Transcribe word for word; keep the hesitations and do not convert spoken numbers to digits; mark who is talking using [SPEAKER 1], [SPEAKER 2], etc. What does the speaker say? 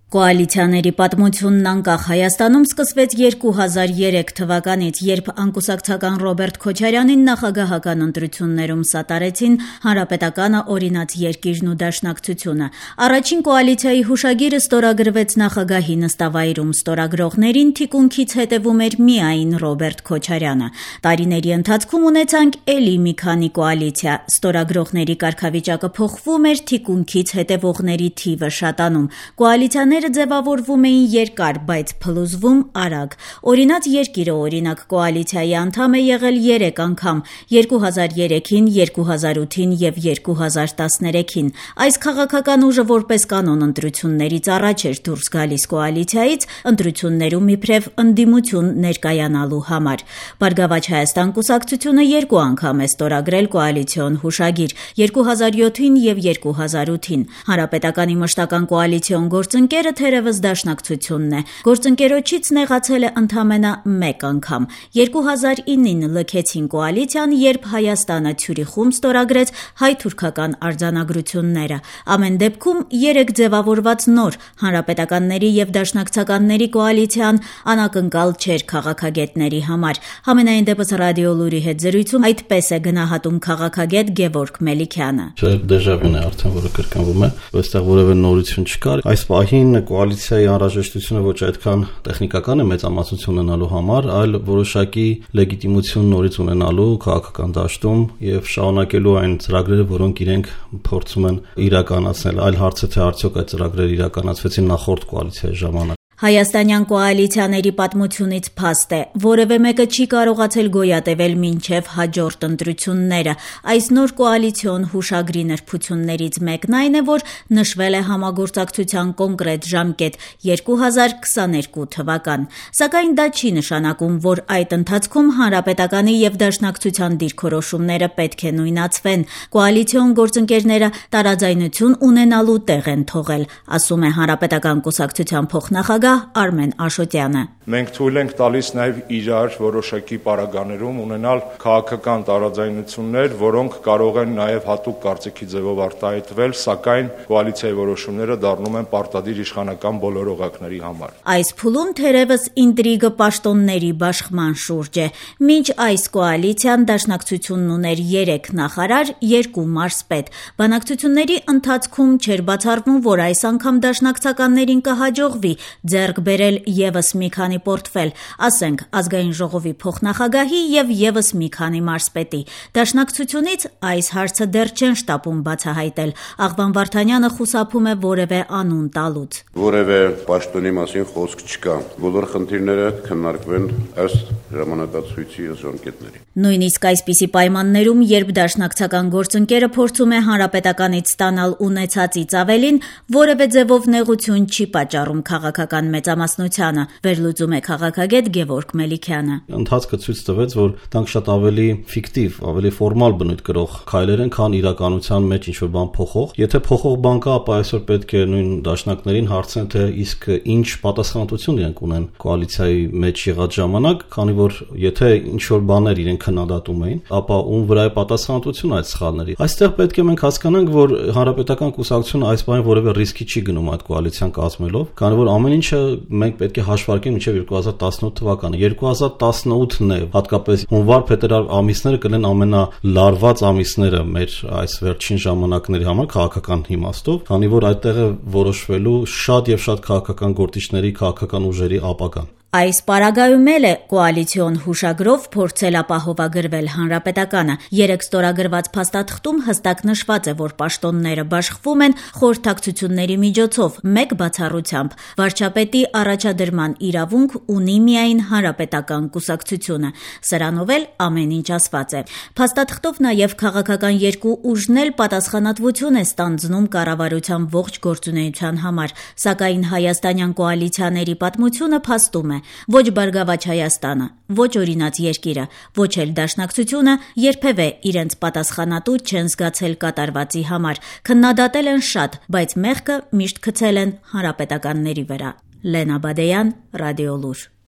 [SPEAKER 1] Կոալիցիաների պատմությունն անկախ Հայաստանում սկսվեց երկու հազար երեք թվականից, երբ անկուսակցական Ռոբերտ Քոչարյանին նախագահական ընտրություններում սատարեցին Հանրապետականը, օրինաց երկիրն ու Դաշնակցությունը։ Առաջին կոալիցիայի հուշագիրը ստորագրվեց նախագահի նստավայրում, ստորագրողներին թիկունքից հետևում էր միայն Ռոբերտ Քոչարյանը։ Տարիների ընթացքում ունեցանք էլի մի քանի կոալիցիա, ստորագրողների կարգավիճակը փոխվում էր, թիկունքից հետևողների թիվը շատանում։ Կոալիցիաները ձևավորվում էին երկար, բայց փլուզվում արագ։ Օրինաց երկիրը օրինակ կոալիցիայի անդամ է եղել երեք անգամ՝ երկու հազար երեքին, երկու հազար ութին եւ երկու հազար տասներեքին։ Այս քաղաքական ուժը որպես կանոն ընտրություններից առաջ էր դուրս գալիս կոալիցիայից, ընտրություններում իբրև ընդդիմություն ներկայանալու համար։ Բարգավաճ Հայաստան կուսակցությունը երկու անգամ է ստորագրել կոալիցիոն հուշագիր՝ երկու հազար յոթին եւ երկու հազար ութին։ Հանրապետականի մշտական կոալիցիոն գործընկերը թերևս Դաշնակցությունն է։ Գործընկերոջից նեղացել է ընդամենը մեկ անգամ։ երկու հազար ինին լքեցին կոալիցիան, երբ Հայաստանը Ցյուրիխում ստորագրեց հայ-թուրքական արձանագրությունները։ Ամեն դեպքում երեք ձևավորված նոր հանրապետականների եւ դաշնակցականների կոալիցիան անակնկալ չէր քաղաքագետների համար։ Համենայն դեպս Ռադիո Լուրի հետ զրույցում այդպես է գնահատում քաղաքագետ Գևորգ Մելիքյանը։
[SPEAKER 2] Չէ, դեժավյուն է արդեն, որը կրկնվում է, այստեղ որևէ նորություն չկար։ Այս պահին կոալիցիայի անհրաժեշտությունը ոչ այդքան տեխնիկական է մեծամասնություն ունենալու համար, այլ որոշակի լեգիտիմություն նորից ունենալու քաղաքական դաշտում եւ շարունակելու այն ծրագրերը, որոնք իրենք փորձում են իրականացնել։ Այլ հարց է, թե արդյոք այդ ծրագրերը իրականացվեցին նախորդ կոալիցիայի ժամանակ։
[SPEAKER 1] Հայաստանյան կոալիցիաների պատմությունից փաստ է, որևէ մեկը չի կարողացել գոյատևել մինչև հաջորդ ընտրությունները։ Այս նոր կոալիցիոն հուշագրի նրբություններից մեկն այն է, որ նշվել է համագործակցության կոնկրետ ժամկետ՝ երկու հազար քսաներկու թվական։ Սակայն դա չի նշանակում, որ այդ ընթացքում Հանրապետականի եւ Դաշնակցության դիրքորոշումները պետք է նույնացվեն։ Կոալիցիոն գործընկերները տարաձայնություն ունենալու տեղ են թողել, ասում է Հանրապետական կուսակցության փոխնախագահ Արմեն Աշոտյանը։
[SPEAKER 3] Մենք թույլ ենք տալիս նաև իրար որոշակի պարագաներում ունենալ քաղաքական տարաձայնություններ, որոնք կարող են նաև հատուկ կարծիքի ձևով արտահայտվել, սակայն կոալիցիայի որոշումները դառնում են պարտադիր իշխանական բոլոր օղակների համար։
[SPEAKER 1] Այս փուլում թերևս ինտրիգը պաշտոնների բաշխման շուրջ է։ Մինչ այս կոալիցիան Դաշնակցությունն ուներ երեք նախարար, երկու մարզպետ։ Բանակցությունների ընթացքում չէր բացառվում, որ այս անգամ դաշնակցականներին կհաջողվի ձեռք բերել եւս մի քանի պորտֆել, ասենք ազգային ժողովի փոխնախագահի եւ եւս մի քանի մարզպետի։ Դաշնակցությունից այս հարցը դեռ չեն շտապում բացահայտել։ Աղվան Վարդանյանը խուսափում է որևէ անուն տալուց։
[SPEAKER 4] Որևէ պաշտոնի մասին խոսք չկա։ Բոլոր խնդիրները քննարկվեն ըստ ժամանակացույցի ժամկետների։
[SPEAKER 1] Նույնիսկ այսպիսի պայմաններում, երբ դաշնակցական գործընկերը փորձում է հանրապետականից ստանալ ունեցածից ավելին, որևէ ձևով նեղություն չի պատճառում քաղաքական մեծամասնությանը, վերլուծում է քաղաքագետ Գևորգ Մելիքյանը։
[SPEAKER 2] Ընթացքը ցույց տվեց, որ դրանք շատ ավելի ֆիկտիվ, ավելի ֆորմալ բնույթ կրող քայլեր են, քան իրականության մեջ ինչ-որ բան փոխող։ Եթե փոխող բան կա, ապա այսօր պետք է նույն դաշնակներին հարցնել, թե իսկ ինչ պատասխանատվություն իրենք ունեն կոալիցիայի մեջ եղած ժամանակ, քանի որ եթե ինչ-որ բաներ իրենք քննադատում էին, ապա ում վրա է պատասխանատվությունը այդ սխալների։ Այստեղ պետք է մենք հասկանանք, որ Հանրապետական կուսակցությունը այս բանը որևէ ռիսկի չի գնում այդ կոալիցիան կազմելով, քանի որ ամեն ինչը մենք պետք է հաշվարկենք մինչև երկու հազար տասնութ թվականը։ երկու հազար տասնութն է, հատկապես հունվար-փետրվար ամիսները կլինեն ամենալարված ամիսները մեր այս վերջին ժամանակների համար քաղաքական իմաստով, քանի որ այդտեղ է որոշվելու շատ եւ շատ քաղաքական գործիչների, քաղաքական ուժերի ապագան։
[SPEAKER 1] Այս պարագայում էլ է կոալիցիոն հուշագրով փորձել ապահովագրվել Հանրապետականը։ Երեք ստորագրված փաստաթղթում հստակ նշված է, որ պաշտոնները բաշխվում են խորհրդակցությունների միջոցով, մեկ բացառությամբ՝ վարչապետի առաջադրման իրավունք ունի միայն Հանրապետական կուսակցությունը։ Սրանով էլ ամեն ինչ ասված է։ Փաստաթղթով նաև քաղաքական երկու ուժն էլ պատասխանատվություն է ստանձնում կառավարության ողջ գործունեության համար, սակայն հայաստանյան կոալիցիաների պատմությունը փաստում է։ Ոչ Բարգավաճ Հայաստանը, ոչ օրինաց երկիրը, ոչ էլ Դաշնակցությունը երբևէ իրենց պատասխանատու չեն զգացել կատարվածի համար։ Քննադատել են շատ, բայց մեղքը միշտ գցել են հանրապետականների վրա։ Լենա Բադեյան, Ռադիո Լուր։